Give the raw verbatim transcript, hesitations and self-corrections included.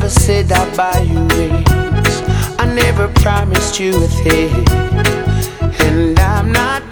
never said I'd buy you rings. I never promised you a thing. And I'm not